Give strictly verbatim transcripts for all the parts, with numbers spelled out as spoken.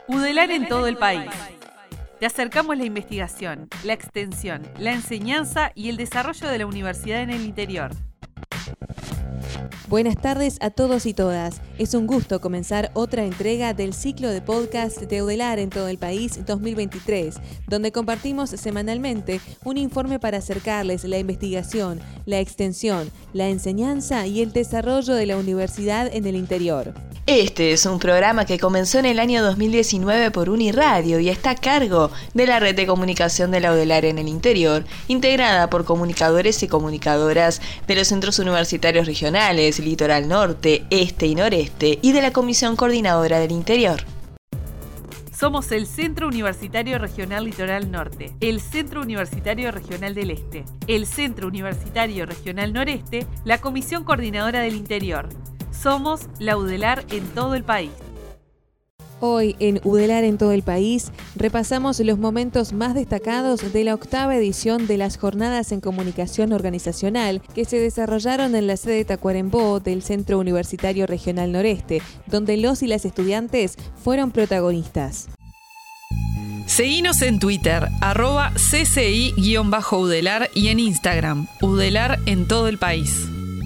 UDELAR en todo el país. Te acercamos la investigación, la extensión, la enseñanza y el desarrollo de la universidad en el interior. Buenas tardes a todos y todas. Es un gusto comenzar otra entrega del ciclo de podcast de UDELAR en todo el país dos mil veintitrés, donde compartimos semanalmente un informe para acercarles la investigación, la extensión, la enseñanza y el desarrollo de la universidad en el interior. Este es un programa que comenzó en el año dos mil diecinueve por Uniradio y está a cargo de la red de comunicación de la UDELAR en el interior, integrada por comunicadores y comunicadoras de los centros universitarios regionales, Litoral Norte, Este y Noreste y de la Comisión Coordinadora del Interior. Somos el Centro Universitario Regional Litoral Norte, el Centro Universitario Regional del Este, el Centro Universitario Regional Noreste, la Comisión Coordinadora del Interior. Somos la UDELAR en todo el país. Hoy en UDELAR en todo el país repasamos los momentos más destacados de la octava edición de las Jornadas en Comunicación Organizacional que se desarrollaron en la sede de Tacuarembó del Centro Universitario Regional Noreste, donde los y las estudiantes fueron protagonistas. Seguinos en Twitter, arroba C C I-UDELAR y en Instagram, UDELAR en todo el país.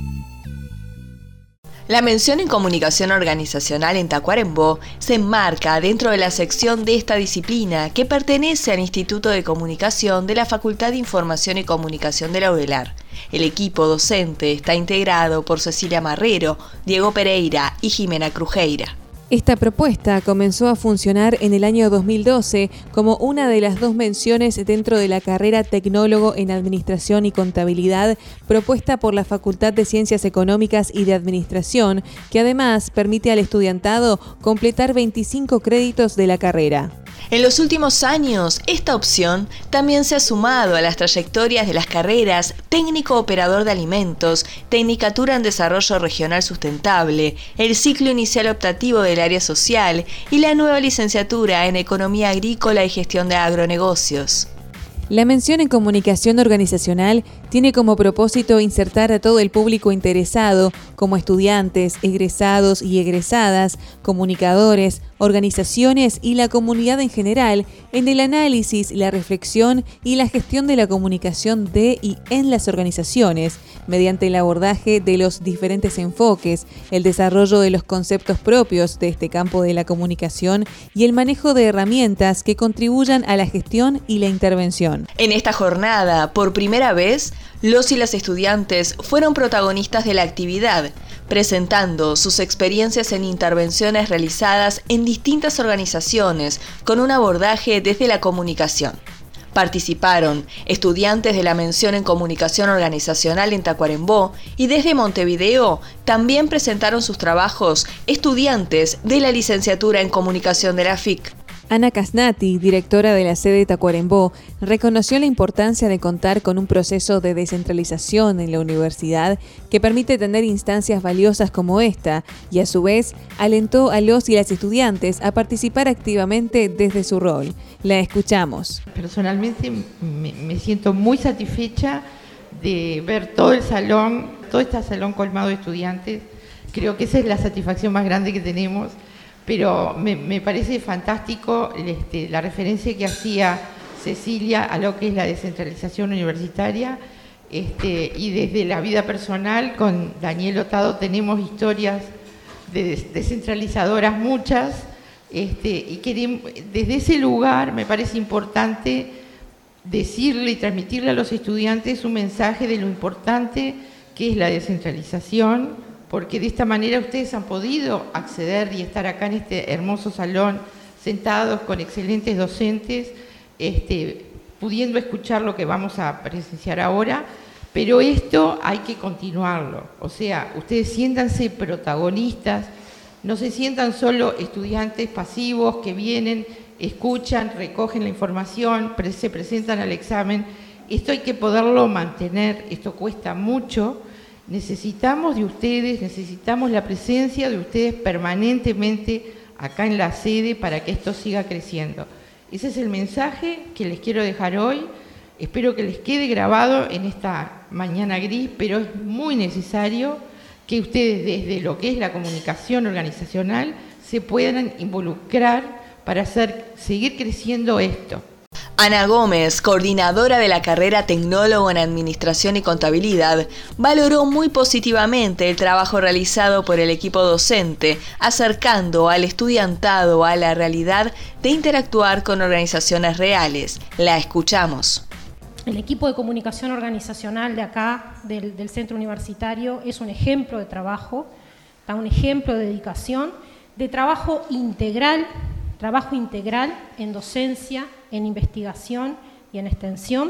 La mención en comunicación organizacional en Tacuarembó se enmarca dentro de la sección de esta disciplina que pertenece al Instituto de Comunicación de la Facultad de Información y Comunicación de la UDELAR. El equipo docente está integrado por Cecilia Marrero, Diego Pereira y Jimena Crujeira. Esta propuesta comenzó a funcionar en el año dos mil doce como una de las dos menciones dentro de la carrera Tecnólogo en Administración y Contabilidad propuesta por la Facultad de Ciencias Económicas y de Administración, que además permite al estudiantado completar veinticinco créditos de la carrera. En los últimos años, esta opción también se ha sumado a las trayectorias de las carreras Técnico Operador de Alimentos, Tecnicatura en Desarrollo Regional Sustentable, el ciclo inicial optativo del área social y la nueva licenciatura en Economía Agrícola y Gestión de Agronegocios. La mención en comunicación organizacional tiene como propósito insertar a todo el público interesado, como estudiantes, egresados y egresadas, comunicadores, organizaciones y la comunidad en general, en el análisis, la reflexión y la gestión de la comunicación de y en las organizaciones, mediante el abordaje de los diferentes enfoques, el desarrollo de los conceptos propios de este campo de la comunicación y el manejo de herramientas que contribuyan a la gestión y la intervención. En esta jornada, por primera vez, los y las estudiantes fueron protagonistas de la actividad, presentando sus experiencias en intervenciones realizadas en distintas organizaciones con un abordaje desde la comunicación. Participaron estudiantes de la mención en comunicación organizacional en Tacuarembó y desde Montevideo también presentaron sus trabajos estudiantes de la licenciatura en comunicación de la F I C. Ana Casnati, directora de la sede de Tacuarembó, reconoció la importancia de contar con un proceso de descentralización en la universidad que permite tener instancias valiosas como esta y a su vez alentó a los y las estudiantes a participar activamente desde su rol. La escuchamos. Personalmente me, me siento muy satisfecha de ver todo el salón, todo este salón colmado de estudiantes. Creo que esa es la satisfacción más grande que tenemos. Pero me, me parece fantástico este, la referencia que hacía Cecilia a lo que es la descentralización universitaria este, y desde la vida personal con Daniel Otado tenemos historias de descentralizadoras muchas este, y queremos, desde ese lugar me parece importante decirle y transmitirle a los estudiantes un mensaje de lo importante que es la descentralización, porque de esta manera ustedes han podido acceder y estar acá en este hermoso salón, sentados con excelentes docentes, este, pudiendo escuchar lo que vamos a presenciar ahora, pero esto hay que continuarlo. O sea, ustedes siéntanse protagonistas, no se sientan solo estudiantes pasivos que vienen, escuchan, recogen la información, se presentan al examen. Esto hay que poderlo mantener, esto cuesta mucho. Necesitamos de ustedes, necesitamos la presencia de ustedes permanentemente acá en la sede para que esto siga creciendo. Ese es el mensaje que les quiero dejar hoy. Espero que les quede grabado en esta mañana gris, pero es muy necesario que ustedes desde lo que es la comunicación organizacional se puedan involucrar para hacer, seguir creciendo esto. Ana Gómez, coordinadora de la carrera Tecnólogo en Administración y Contabilidad, valoró muy positivamente el trabajo realizado por el equipo docente, acercando al estudiantado a la realidad de interactuar con organizaciones reales. La escuchamos. El equipo de comunicación organizacional de acá, del, del centro universitario, es un ejemplo de trabajo, da un ejemplo de dedicación, de trabajo integral, trabajo integral en docencia, en investigación y en extensión,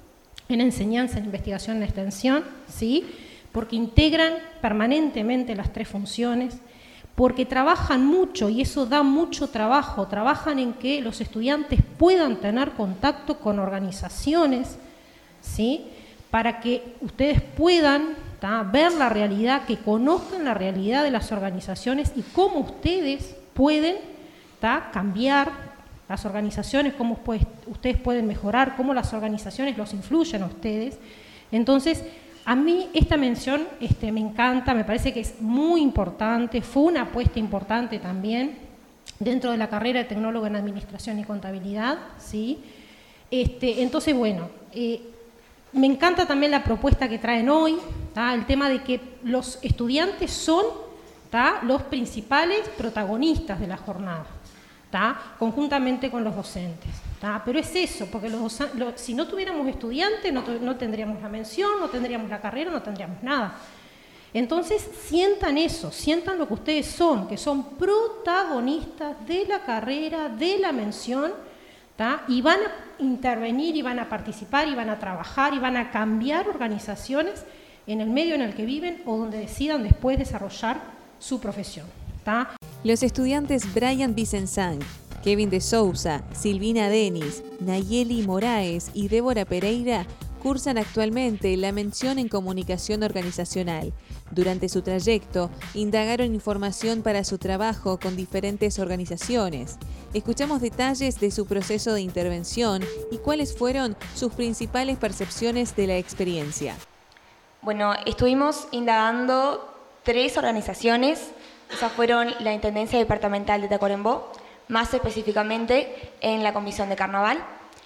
en enseñanza, en investigación, en extensión, ¿sí? Porque integran permanentemente las tres funciones, porque trabajan mucho, y eso da mucho trabajo, trabajan en que los estudiantes puedan tener contacto con organizaciones, ¿sí? Para que ustedes puedan ¿tá? ver la realidad, que conozcan la realidad de las organizaciones y cómo ustedes pueden ¿tá? cambiar las organizaciones, cómo pues, ustedes pueden mejorar, cómo las organizaciones los influyen a ustedes. Entonces, a mí esta mención este, me encanta, me parece que es muy importante, fue una apuesta importante también dentro de la carrera de Tecnólogo en Administración y Contabilidad, ¿sí? Este, entonces, bueno, eh, me encanta también la propuesta que traen hoy, ¿tá? El tema de que los estudiantes son ¿tá? los principales protagonistas de la jornada, ¿tá? conjuntamente con los docentes. ¿tá? Pero es eso, porque los, los, si no tuviéramos estudiantes no, no tendríamos la mención, no tendríamos la carrera, no tendríamos nada. Entonces sientan eso, sientan lo que ustedes son, que son protagonistas de la carrera, de la mención, ¿tá? y van a intervenir y van a participar y van a trabajar y van a cambiar organizaciones en el medio en el que viven o donde decidan después desarrollar su profesión. ¿tá? Los estudiantes Brian Vicensang, Kevin de Souza, Silvina Denis, Nayeli Moraes y Débora Pereira cursan actualmente la mención en comunicación organizacional. Durante su trayecto, indagaron información para su trabajo con diferentes organizaciones. Escuchamos detalles de su proceso de intervención y cuáles fueron sus principales percepciones de la experiencia. Bueno, estuvimos indagando tres organizaciones. Esas fueron la Intendencia Departamental de Tacuarembó, más específicamente en la Comisión de Carnaval.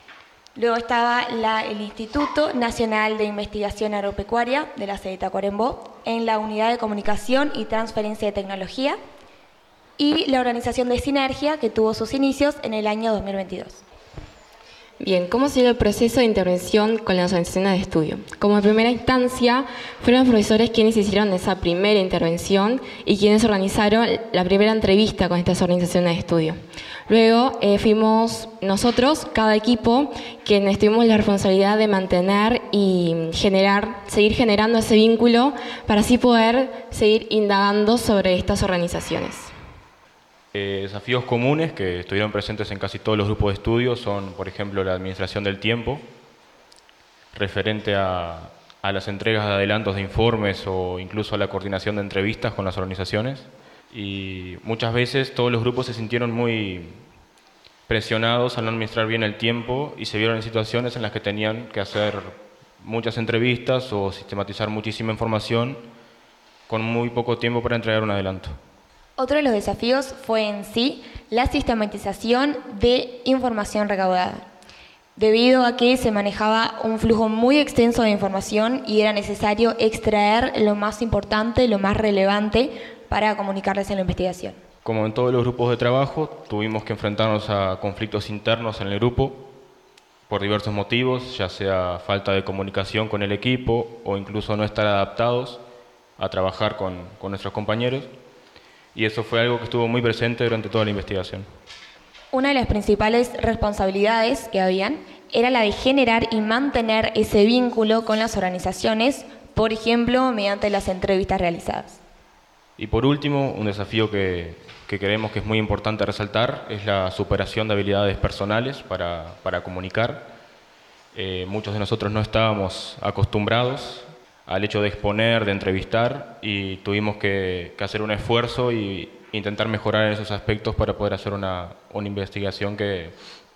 Luego estaba la, el Instituto Nacional de Investigación Agropecuaria de la sede de Tacuarembó, en la Unidad de Comunicación y Transferencia de Tecnología, y la organización de Sinergia, que tuvo sus inicios en el año dos mil veintidós. Bien, ¿cómo sigue el proceso de intervención con las organizaciones de estudio? Como primera instancia, fueron los profesores quienes hicieron esa primera intervención y quienes organizaron la primera entrevista con estas organizaciones de estudio. Luego eh, fuimos nosotros, cada equipo, quienes tuvimos la responsabilidad de mantener y generar, seguir generando ese vínculo para así poder seguir indagando sobre estas organizaciones. Eh, desafíos comunes que estuvieron presentes en casi todos los grupos de estudio son, por ejemplo, la administración del tiempo, referente a, a las entregas de adelantos de informes o incluso a la coordinación de entrevistas con las organizaciones. Y muchas veces todos los grupos se sintieron muy presionados al no administrar bien el tiempo y se vieron en situaciones en las que tenían que hacer muchas entrevistas o sistematizar muchísima información con muy poco tiempo para entregar un adelanto. Otro de los desafíos fue en sí la sistematización de información recaudada, debido a que se manejaba un flujo muy extenso de información y era necesario extraer lo más importante, lo más relevante para comunicarles en la investigación. Como en todos los grupos de trabajo, tuvimos que enfrentarnos a conflictos internos en el grupo por diversos motivos, ya sea falta de comunicación con el equipo o incluso no estar adaptados a trabajar con, con nuestros compañeros. Y eso fue algo que estuvo muy presente durante toda la investigación. Una de las principales responsabilidades que habían era la de generar y mantener ese vínculo con las organizaciones, por ejemplo, mediante las entrevistas realizadas. Y por último, un desafío que, que creemos que es muy importante resaltar es la superación de habilidades personales para, para comunicar. Eh, muchos de nosotros no estábamos acostumbrados al hecho de exponer, de entrevistar, y tuvimos que, que hacer un esfuerzo y intentar mejorar en esos aspectos para poder hacer una, una investigación que,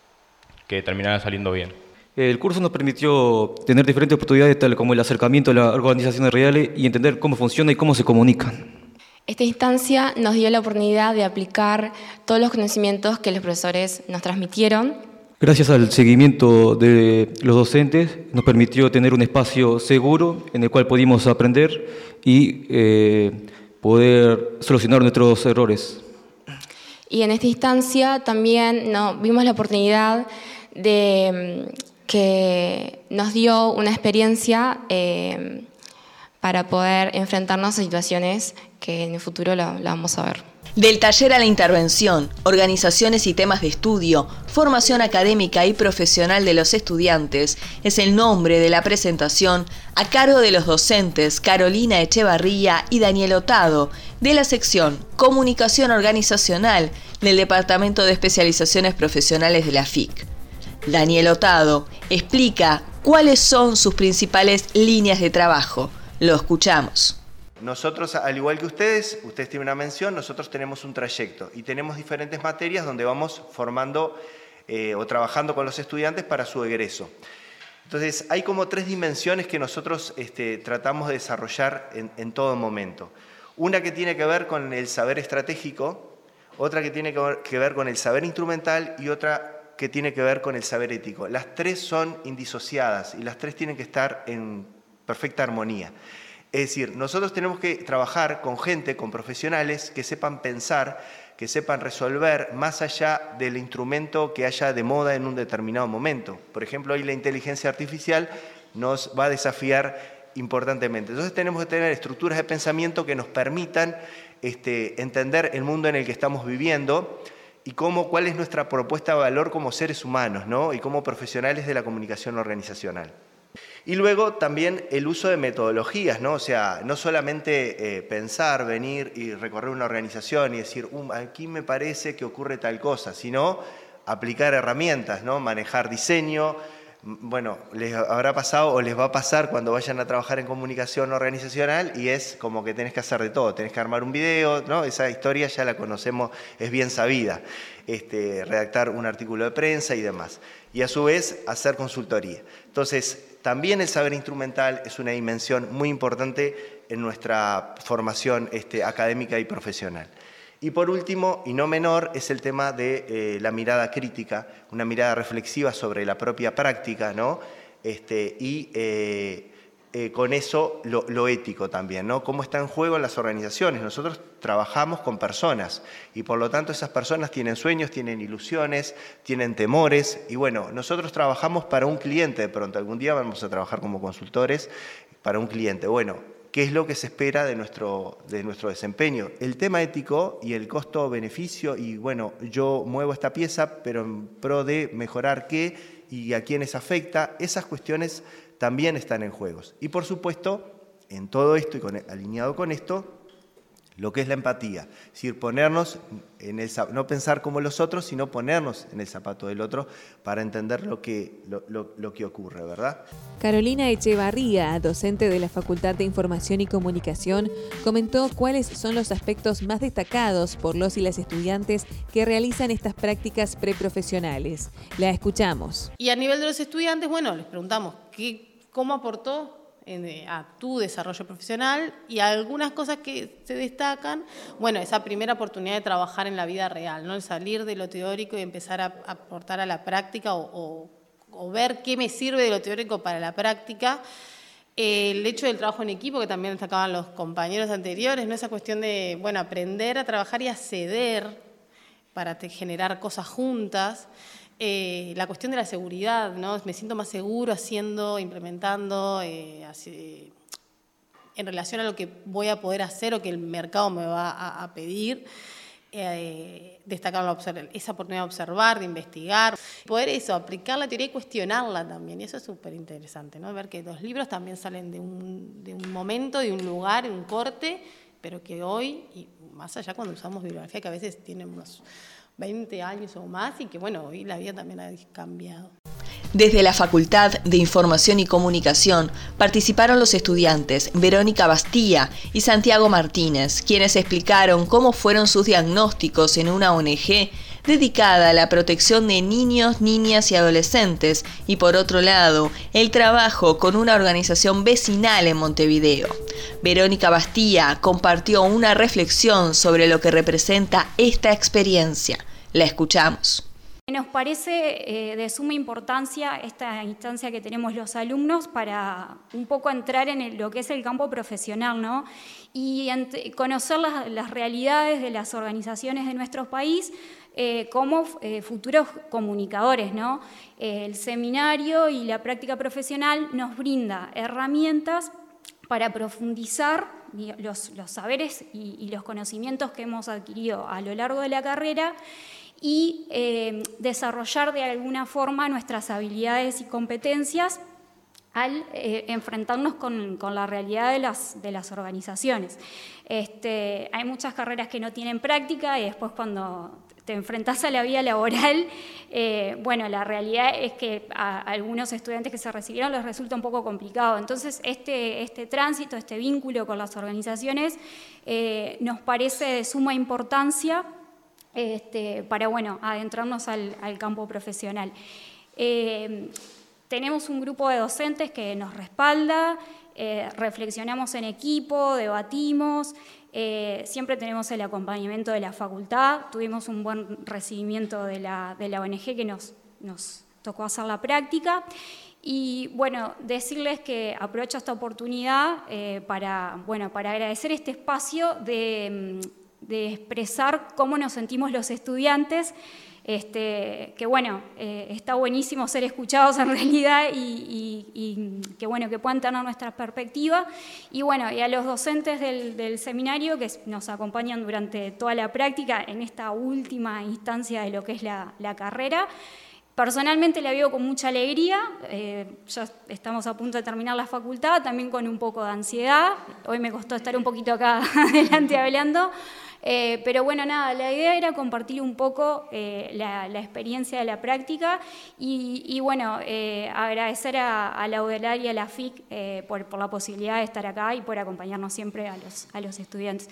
que terminara saliendo bien. El curso nos permitió tener diferentes oportunidades, tal como el acercamiento a las organizaciones reales y entender cómo funciona y cómo se comunican. Esta instancia nos dio la oportunidad de aplicar todos los conocimientos que los profesores nos transmitieron. Gracias al seguimiento de los docentes, nos permitió tener un espacio seguro en el cual pudimos aprender y eh, poder solucionar nuestros errores. Y en esta instancia también no, vimos la oportunidad de que nos dio una experiencia eh, para poder enfrentarnos a situaciones que en el futuro la, la vamos a ver. Del taller a la intervención, organizaciones y temas de estudio, formación académica y profesional de los estudiantes, es el nombre de la presentación a cargo de los docentes Carolina Echevarría y Daniel Otado, de la sección Comunicación Organizacional del Departamento de Especializaciones Profesionales de la F I C. Daniel Otado explica cuáles son sus principales líneas de trabajo. Lo escuchamos. Nosotros, al igual que ustedes, ustedes tienen una mención, nosotros tenemos un trayecto y tenemos diferentes materias donde vamos formando eh, o trabajando con los estudiantes para su egreso. Entonces, hay como tres dimensiones que nosotros este, tratamos de desarrollar en, en todo momento. Una que tiene que ver con el saber estratégico, otra que tiene que ver, que ver con el saber instrumental y otra que tiene que ver con el saber ético. Las tres son indisociadas y las tres tienen que estar en perfecta armonía. Es decir, nosotros tenemos que trabajar con gente, con profesionales que sepan pensar, que sepan resolver más allá del instrumento que haya de moda en un determinado momento. Por ejemplo, hoy la inteligencia artificial nos va a desafiar importantemente. Entonces tenemos que tener estructuras de pensamiento que nos permitan este, entender el mundo en el que estamos viviendo y cómo, cuál es nuestra propuesta de valor como seres humanos, ¿no? Y como profesionales de la comunicación organizacional. Y luego también el uso de metodologías, ¿no? O sea, no solamente eh, pensar, venir y recorrer una organización y decir, um, aquí me parece que ocurre tal cosa, sino aplicar herramientas, ¿no? Manejar diseño. Bueno, les habrá pasado o les va a pasar cuando vayan a trabajar en comunicación organizacional y es como que tenés que hacer de todo, tenés que armar un video, ¿no? Esa historia ya la conocemos, es bien sabida, este, redactar un artículo de prensa y demás. Y a su vez hacer consultoría. Entonces, también el saber instrumental es una dimensión muy importante en nuestra formación este, académica y profesional. Y por último, y no menor, es el tema de eh, la mirada crítica, una mirada reflexiva sobre la propia práctica, ¿no? Este, y eh, eh, con eso lo, lo ético también, ¿no? Cómo está en juego en las organizaciones. Nosotros trabajamos con personas y por lo tanto esas personas tienen sueños, tienen ilusiones, tienen temores y bueno, nosotros trabajamos para un cliente de pronto. Algún día vamos a trabajar como consultores para un cliente. Bueno, ¿qué es lo que se espera de nuestro, de nuestro desempeño? El tema ético y el costo-beneficio y bueno, yo muevo esta pieza, pero en pro de mejorar qué y a quiénes afecta, esas cuestiones también están en juegos. Y por supuesto, en todo esto y con, alineado con esto, lo que es la empatía, es decir, ponernos en el, no pensar como los otros, sino ponernos en el zapato del otro para entender lo que, lo, lo, lo que ocurre, ¿verdad? Carolina Echevarría, docente de la Facultad de Información y Comunicación, comentó cuáles son los aspectos más destacados por los y las estudiantes que realizan estas prácticas preprofesionales. La escuchamos. Y a nivel de los estudiantes, bueno, les preguntamos ¿qué, cómo aportó En, a tu desarrollo profesional y algunas cosas que se destacan, bueno, esa primera oportunidad de trabajar en la vida real, ¿no? El salir de lo teórico y empezar a, a aportar a la práctica o, o, o ver qué me sirve de lo teórico para la práctica. Eh, el hecho del trabajo en equipo, que también destacaban los compañeros anteriores, ¿no? Esa cuestión de, bueno, aprender a trabajar y a ceder para te, generar cosas juntas. Eh, la cuestión de la seguridad, ¿no? Me siento más seguro haciendo, implementando, eh, así, en relación a lo que voy a poder hacer o que el mercado me va a, a pedir. Eh, destacar la, esa oportunidad de observar, de investigar, poder eso, aplicar la teoría y cuestionarla también. Y eso es súper interesante, ¿no? Ver que los libros también salen de un, de un momento, de un lugar, de un corte, pero que hoy, y más allá cuando usamos bibliografía, que a veces tienen unos veinte años o más y que bueno, hoy la vida también ha cambiado. Desde la Facultad de Información y Comunicación participaron los estudiantes Verónica Bastía y Santiago Martínez, quienes explicaron cómo fueron sus diagnósticos en una O N G dedicada a la protección de niños, niñas y adolescentes, y por otro lado, el trabajo con una organización vecinal en Montevideo. Verónica Bastía compartió una reflexión sobre lo que representa esta experiencia. La escuchamos. Nos parece eh, de suma importancia esta instancia que tenemos los alumnos para un poco entrar en el, lo que es el campo profesional, ¿no? Y ent- conocer las, las realidades de las organizaciones de nuestro país eh, como eh, futuros comunicadores, ¿no? Eh, el seminario y la práctica profesional nos brinda herramientas para profundizar los, los saberes y, y los conocimientos que hemos adquirido a lo largo de la carrera y eh, desarrollar de alguna forma nuestras habilidades y competencias al eh, enfrentarnos con, con la realidad de las, de las organizaciones. Este, hay muchas carreras que no tienen práctica y después cuando te enfrentás a la vida laboral, eh, bueno, la realidad es que a algunos estudiantes que se recibieron les resulta un poco complicado. Entonces, este, este tránsito, este vínculo con las organizaciones eh, nos parece de suma importancia Este, para bueno, adentrarnos al, al campo profesional. Eh, tenemos un grupo de docentes que nos respalda, eh, reflexionamos en equipo, debatimos, eh, siempre tenemos el acompañamiento de la facultad, tuvimos un buen recibimiento de la, de la O N G que nos, nos tocó hacer la práctica. Y bueno, decirles que aprovecho esta oportunidad eh, para, bueno, para agradecer este espacio de... de expresar cómo nos sentimos los estudiantes, este, que bueno, eh, está buenísimo ser escuchados en realidad y, y, y que bueno, que puedan tener nuestra perspectiva. Y bueno, y a los docentes del, del seminario que nos acompañan durante toda la práctica en esta última instancia de lo que es la, la carrera. Personalmente la vivo con mucha alegría, eh, ya estamos a punto de terminar la facultad, también con un poco de ansiedad. Hoy me costó estar un poquito acá adelante hablando, eh, pero bueno, nada, la idea era compartir un poco eh, la, la experiencia de la práctica y, y bueno, eh, agradecer a, a la U D E L A R y a la F I C eh, por, por la posibilidad de estar acá y por acompañarnos siempre a los, a los estudiantes.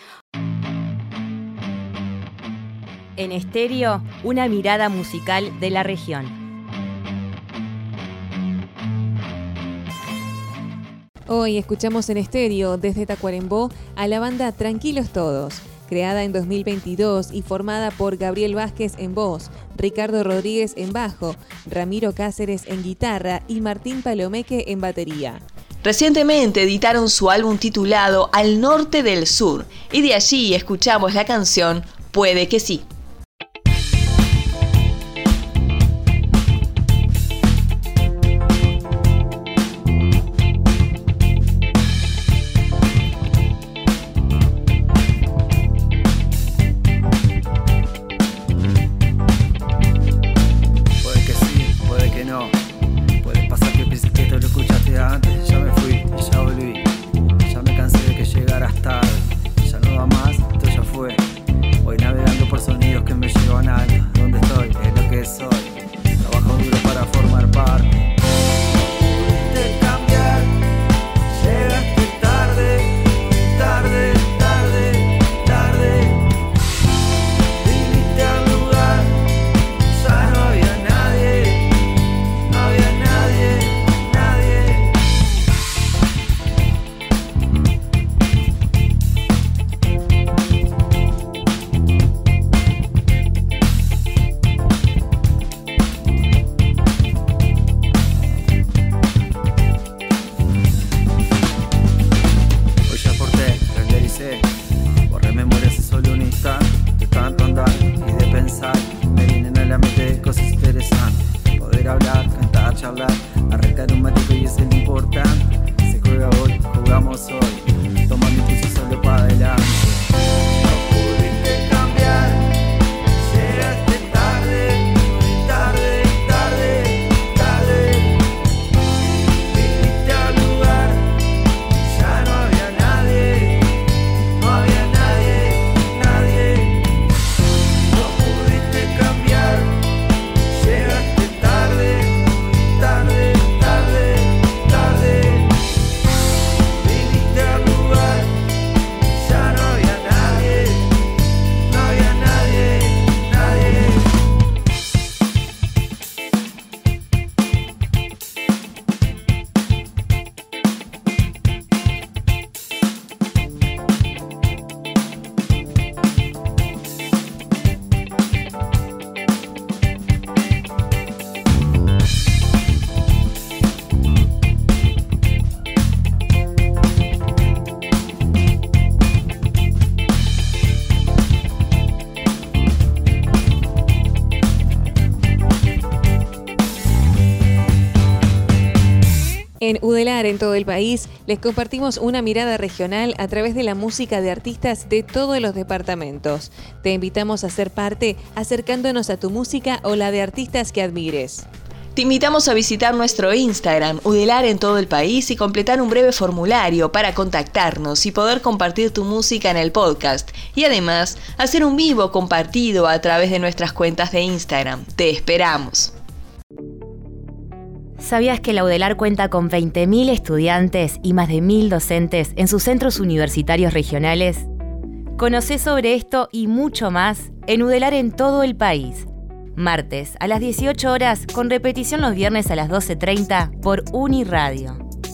En estéreo, una mirada musical de la región. Hoy escuchamos en estéreo desde Tacuarembó a la banda Tranquilos Todos, creada en dos mil veintidós y formada por Gabriel Vázquez en voz, Ricardo Rodríguez en bajo, Ramiro Cáceres en guitarra y Martín Palomeque en batería. Recientemente editaron su álbum titulado Al Norte del Sur y de allí escuchamos la canción Puede que sí. Tarde, tarde, En Udelar en todo el país les compartimos una mirada regional a través de la música de artistas de todos los departamentos. Te invitamos a ser parte acercándonos a tu música o la de artistas que admires. Te invitamos a visitar nuestro Instagram, Udelar en todo el país, y completar un breve formulario para contactarnos y poder compartir tu música en el podcast. Y además, hacer un vivo compartido a través de nuestras cuentas de Instagram. Te esperamos. ¿Sabías que la Udelar cuenta con veinte mil estudiantes y más de mil docentes en sus centros universitarios regionales? Conocé sobre esto y mucho más en Udelar en todo el país. Martes a las dieciocho horas, con repetición los viernes a las doce treinta por Uniradio.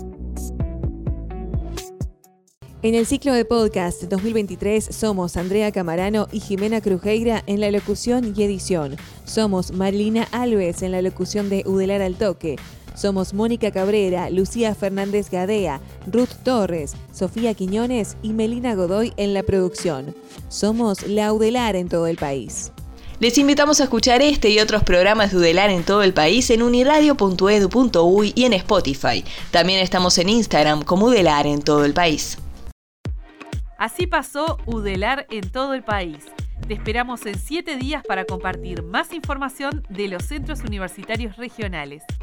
En el ciclo de podcast dos mil veintitrés somos Andrea Camarano y Jimena Crujeira en la locución y edición. Somos Marilina Alves en la locución de Udelar al Toque. Somos Mónica Cabrera, Lucía Fernández Gadea, Ruth Torres, Sofía Quiñones y Melina Godoy en la producción. Somos la Udelar en todo el país. Les invitamos a escuchar este y otros programas de Udelar en todo el país en uniradio punto edu punto uy y en Spotify. También estamos en Instagram como Udelar en todo el país. Así pasó Udelar en todo el país. Te esperamos en siete días para compartir más información de los centros universitarios regionales.